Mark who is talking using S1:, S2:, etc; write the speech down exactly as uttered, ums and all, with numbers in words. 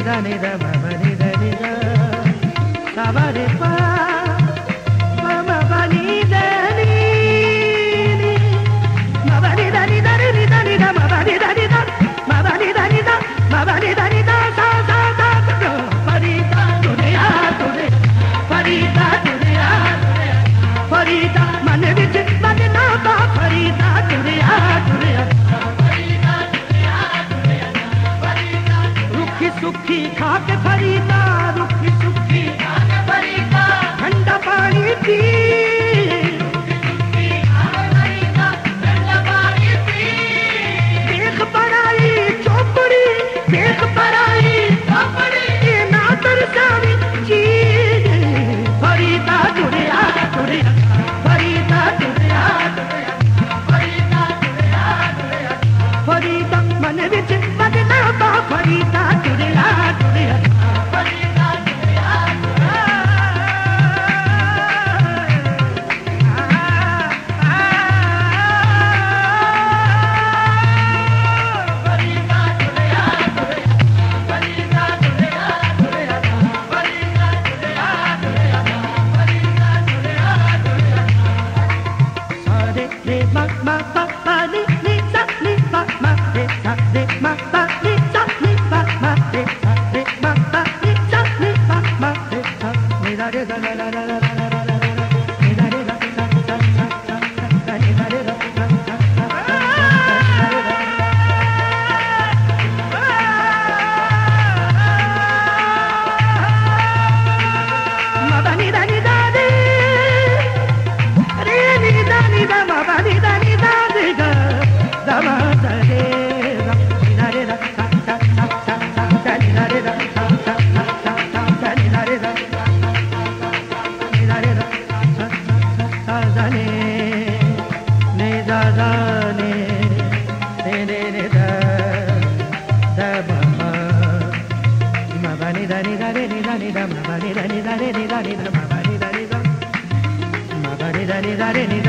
S1: da ni da ma ba ni da ni da sa ba re pa ma ma ba ni da ni ni ma ba ni da ni da ni da ni da ma ba ni da ni da ma ba ni da ni da ma ba ni da ni da sa sa sa sa farida dunya dunya farida dunya farida मन विच बजना बा फरीदा दुनिया दुनिया फरीदा दुनिया दुनिया फरीदा रुखी सुखी खा के फरीदा रुखी सुखी खा के फरीदा ठंडा पानी पी रुखी सुखी खा के फरीदा ठंडा पानी पी देख पराई चौपड़ी देख पराई चौपड़ी ये ना तरसावी जी फरीदा दुनिया दुनिया फरीदा दुनिया दुनिया फरीदा दुनिया दुनिया फरीदा मन विच बजना बा फरीदा दुनिया दुनिया फरीदा दुनिया फरीदा दुनिया दुनिया फरीदा दुनिया दुनिया फरीदा दुनिया दुनिया फरीदा दुनिया दुनिया re ma ma pa pa ni ni sa ni pa ma re sa re ma pa ni sa ni pa ma re sa re ma pa ni sa ni pa ma re sa ni da re da la la la la la la la ni da re da sa sa sa sa ni da re da sa sa sa ma ba ni da ni da re re ni da ni da ma ba ni da ni da re ga da ma da re ga ni da re da sa sa sa sa sa da ni da re da sa sa sa sa sa da ni da re da ni da re da sa sa sa da ne ne da da ne ne ne ne da da ma ma ma ba ni da ni da re ni da ni da ma ba ni da ni da re ni da ni da ma ba ni da ni da ma ba ni da ni da re ni